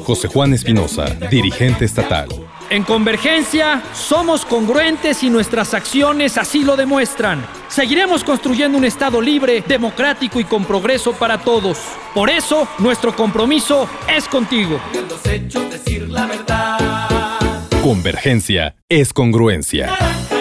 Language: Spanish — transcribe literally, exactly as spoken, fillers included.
José Juan Espinosa, dirigente estatal. En Convergencia, somos congruentes y nuestras acciones así lo demuestran. Seguiremos construyendo un Estado libre, democrático y con progreso para todos. Por eso, nuestro compromiso es contigo. En los hechos decir la verdad. Convergencia es congruencia.